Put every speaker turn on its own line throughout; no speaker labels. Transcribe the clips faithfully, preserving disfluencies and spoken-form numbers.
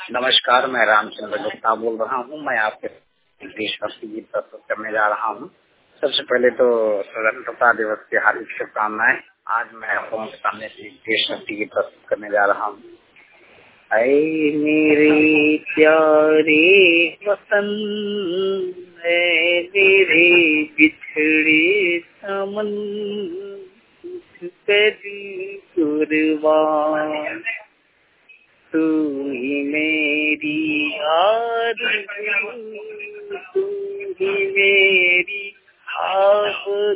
नमस्कार, मैं रामचंद्र गुप्ता बोल रहा हूँ। मैं आपके देशभक्ति गीत प्रस्तुत करने जा रहा हूँ। सबसे पहले तो स्वतंत्रता दिवस की हार्दिक शुभकामनाएं। आज मैं आपको सामने से देशभक्ति गीत प्रस्तुत करने जा रहा हूँ। ऐ मेरे प्यारे वतन, ऐ मेरे बिछड़े चमन, तेरी कुर्बान, तू ही मेरी आरज़ू, तू ही मेरी आबरू,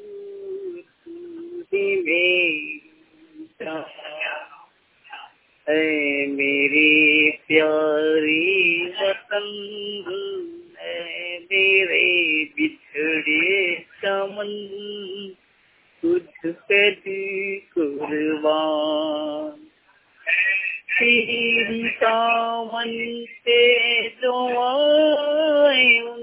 तू ही मेरी जान। ऐ मेरे प्यारे वतन, ऐ मेरे बिछड़े चमन, तुझ पे दी कुर्बान। तेरी दामन पे जो आए उन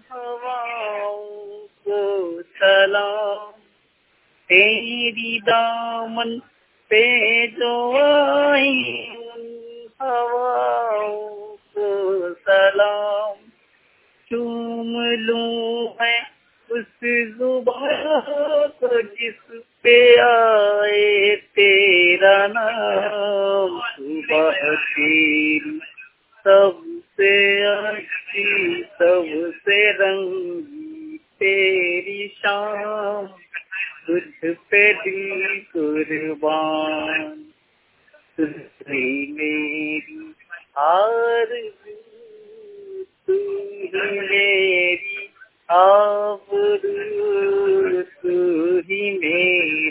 हवाओं को सलाम, तेरी दामन पे जो आए उन हवाओं को सलाम। चूम लूं मैं उस जुबान को जिस पे आए तेरा नाम, सुबह तेरी सबसे अच्छी सबसे रंगी तेरी शाम, तुझ पे दिल कुर्बान, तू ही मेरी आरज़ू, तू ही मेरी आबरू, तू ही मेरी